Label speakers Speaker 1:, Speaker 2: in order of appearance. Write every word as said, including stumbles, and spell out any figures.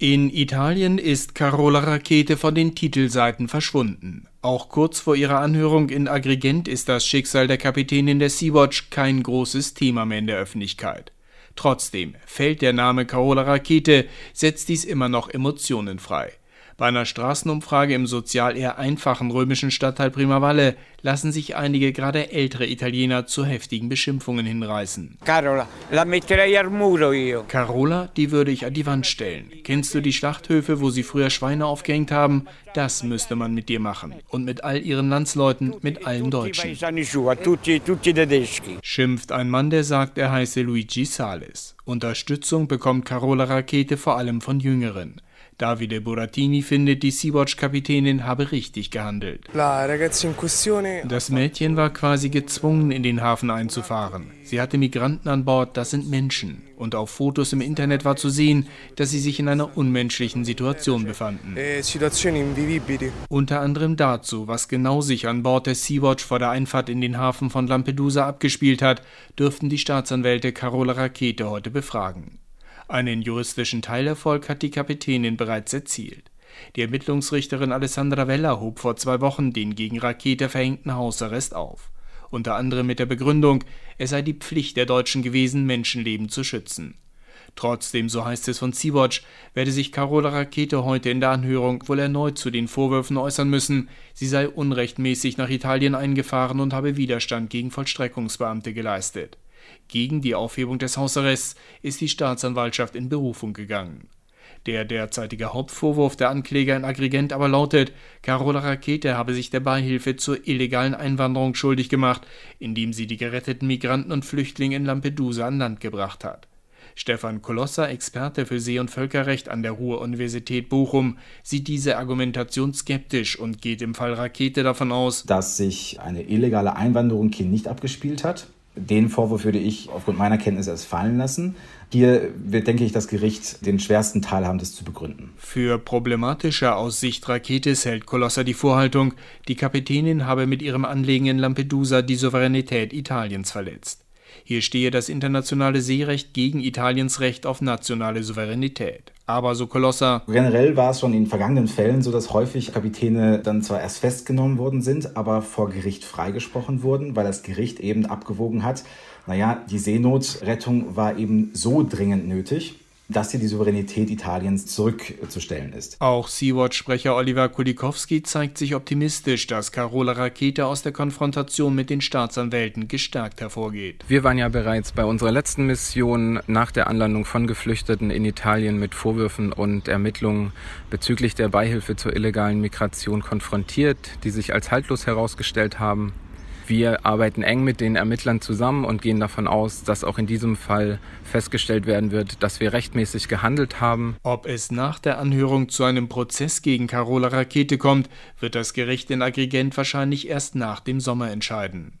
Speaker 1: In Italien ist Carola Rackete von den Titelseiten verschwunden. Auch kurz vor ihrer Anhörung in Agrigent ist das Schicksal der Kapitänin der Sea-Watch kein großes Thema mehr in der Öffentlichkeit. Trotzdem fällt der Name Carola Rackete, setzt dies immer noch Emotionen frei. Bei einer Straßenumfrage im sozial eher einfachen römischen Stadtteil Primavalle lassen sich einige, gerade ältere Italiener, zu heftigen Beschimpfungen hinreißen.
Speaker 2: Carola, la metterei al muro io.
Speaker 1: Carola, die würde ich an die Wand stellen. Kennst du die Schlachthöfe, wo sie früher Schweine aufgehängt haben? Das müsste man mit dir machen. Und mit all ihren Landsleuten, mit allen Deutschen. Schimpft ein Mann, der sagt, er heiße Luigi Sales. Unterstützung bekommt Carola Rackete vor allem von Jüngeren. Davide Burattini findet, die Sea-Watch-Kapitänin habe richtig gehandelt. Das Mädchen war quasi gezwungen, in den Hafen einzufahren. Sie hatte Migranten an Bord, das sind Menschen. Und auf Fotos im Internet war zu sehen, dass sie sich in einer unmenschlichen Situation befanden. Unter anderem dazu, was genau sich an Bord der Sea-Watch vor der Einfahrt in den Hafen von Lampedusa abgespielt hat, dürften die Staatsanwälte Carola Rackete heute befragen. Einen juristischen Teilerfolg hat die Kapitänin bereits erzielt. Die Ermittlungsrichterin Alessandra Vella hob vor zwei Wochen den gegen Rackete verhängten Hausarrest auf. Unter anderem mit der Begründung, es sei die Pflicht der Deutschen gewesen, Menschenleben zu schützen. Trotzdem, so heißt es von Sea-Watch, werde sich Carola Rackete heute in der Anhörung wohl erneut zu den Vorwürfen äußern müssen, sie sei unrechtmäßig nach Italien eingefahren und habe Widerstand gegen Vollstreckungsbeamte geleistet. Gegen die Aufhebung des Hausarrests ist die Staatsanwaltschaft in Berufung gegangen. Der derzeitige Hauptvorwurf der Ankläger in Agrigent aber lautet, Carola Rackete habe sich der Beihilfe zur illegalen Einwanderung schuldig gemacht, indem sie die geretteten Migranten und Flüchtlinge in Lampedusa an Land gebracht hat. Stefan Kolosser, Experte für See- und Völkerrecht an der Ruhr-Universität Bochum, sieht diese Argumentation skeptisch und geht im Fall Rackete davon aus,
Speaker 3: dass sich eine illegale Einwanderung hier nicht abgespielt hat. Den Vorwurf würde ich aufgrund meiner Kenntnisse erst fallen lassen. Hier wird, denke ich, das Gericht den schwersten Teil haben, das zu begründen.
Speaker 1: Für problematischer aus Sicht Racketes hält Kolosser die Vorhaltung, die Kapitänin habe mit ihrem Anlegen in Lampedusa die Souveränität Italiens verletzt. Hier stehe das internationale Seerecht gegen Italiens Recht auf nationale Souveränität. Aber, so Kolosser,
Speaker 3: generell war es schon in vergangenen Fällen so, dass häufig Kapitäne dann zwar erst festgenommen worden sind, aber vor Gericht freigesprochen wurden, weil das Gericht eben abgewogen hat, naja, die Seenotrettung war eben so dringend nötig, dass hier die Souveränität Italiens zurückzustellen ist.
Speaker 1: Auch Sea-Watch-Sprecher Oliver Kulikowski zeigt sich optimistisch, dass Carola Rackete aus der Konfrontation mit den Staatsanwälten gestärkt hervorgeht.
Speaker 4: Wir waren ja bereits bei unserer letzten Mission nach der Anlandung von Geflüchteten in Italien mit Vorwürfen und Ermittlungen bezüglich der Beihilfe zur illegalen Migration konfrontiert, die sich als haltlos herausgestellt haben. Wir arbeiten eng mit den Ermittlern zusammen und gehen davon aus, dass auch in diesem Fall festgestellt werden wird, dass wir rechtmäßig gehandelt haben.
Speaker 1: Ob es nach der Anhörung zu einem Prozess gegen Carola Rackete kommt, wird das Gericht in Agrigent wahrscheinlich erst nach dem Sommer entscheiden.